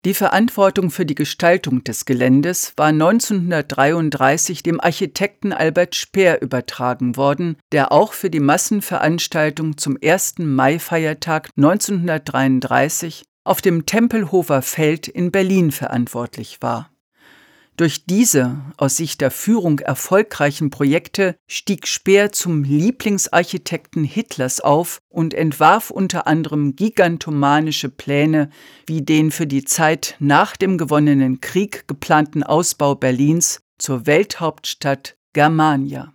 Die Verantwortung für die Gestaltung des Geländes war 1933 dem Architekten Albert Speer übertragen worden, der auch für die Massenveranstaltung zum 1. Mai-Feiertag 1933 auf dem Tempelhofer Feld in Berlin verantwortlich war. Durch diese aus Sicht der Führung erfolgreichen Projekte stieg Speer zum Lieblingsarchitekten Hitlers auf und entwarf unter anderem gigantomanische Pläne wie den für die Zeit nach dem gewonnenen Krieg geplanten Ausbau Berlins zur Welthauptstadt Germania.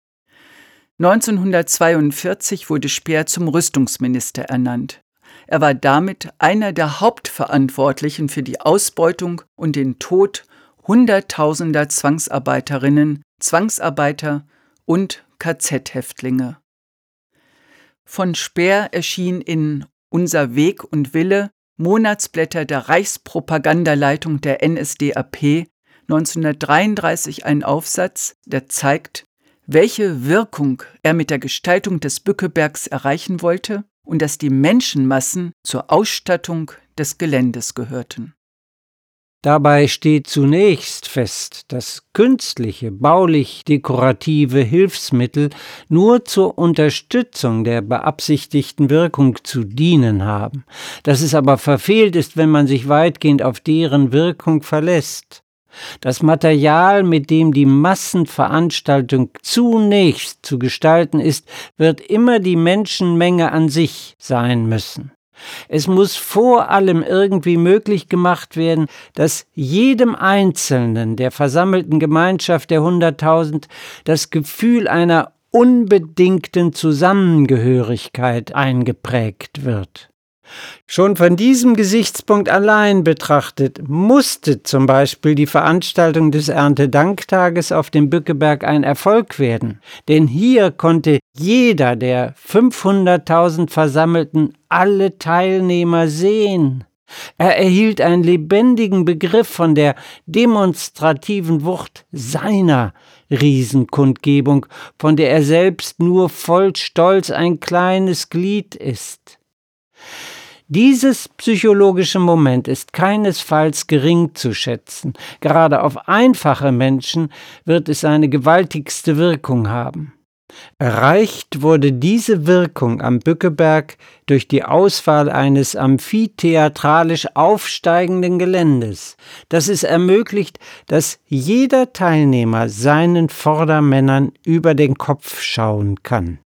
1942 wurde Speer zum Rüstungsminister ernannt. Er war damit einer der Hauptverantwortlichen für die Ausbeutung und den Tod Hunderttausender Zwangsarbeiterinnen, Zwangsarbeiter und KZ-Häftlinge. Von Speer erschien in Unser Weg und Wille, Monatsblätter der Reichspropagandaleitung der NSDAP, 1933 ein Aufsatz, der zeigt, welche Wirkung er mit der Gestaltung des Bückebergs erreichen wollte und dass die Menschenmassen zur Ausstattung des Geländes gehörten. Dabei steht zunächst fest, dass künstliche, baulich-dekorative Hilfsmittel nur zur Unterstützung der beabsichtigten Wirkung zu dienen haben, dass es aber verfehlt ist, wenn man sich weitgehend auf deren Wirkung verlässt. Das Material, mit dem die Massenveranstaltung zunächst zu gestalten ist, wird immer die Menschenmenge an sich sein müssen. Es muss vor allem irgendwie möglich gemacht werden, dass jedem Einzelnen der versammelten Gemeinschaft der 100.000 das Gefühl einer unbedingten Zusammengehörigkeit eingeprägt wird. Schon von diesem Gesichtspunkt allein betrachtet, musste zum Beispiel die Veranstaltung des Erntedanktages auf dem Bückeberg ein Erfolg werden. Denn hier konnte jeder der 500.000 Versammelten alle Teilnehmer sehen. Er erhielt einen lebendigen Begriff von der demonstrativen Wucht seiner Riesenkundgebung, von der er selbst nur voll Stolz ein kleines Glied ist. Dieses psychologische Moment ist keinesfalls gering zu schätzen. Gerade auf einfache Menschen wird es eine gewaltigste Wirkung haben. Erreicht wurde diese Wirkung am Bückeberg durch die Auswahl eines amphitheatralisch aufsteigenden Geländes, das es ermöglicht, dass jeder Teilnehmer seinen Vordermännern über den Kopf schauen kann.